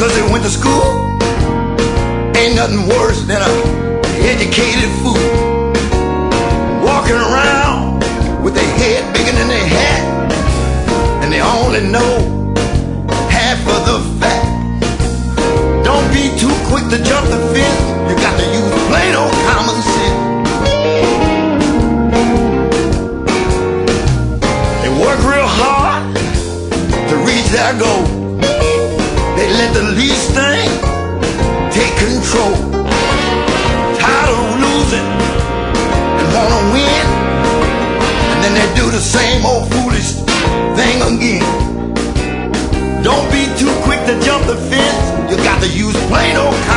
'cause they went to school. Ain't nothing worse than a educated fool walking around with their head bigger than their hat, and they only know half of the fact. Don't be too quick to jump the fence. You got to use plain old common sense. They work real hard to reach their goal. They let the least thing take control. Tired of losing and wanna win, and then they do the same old foolish thing again. Don't be too quick to jump the fence. You got to use plain old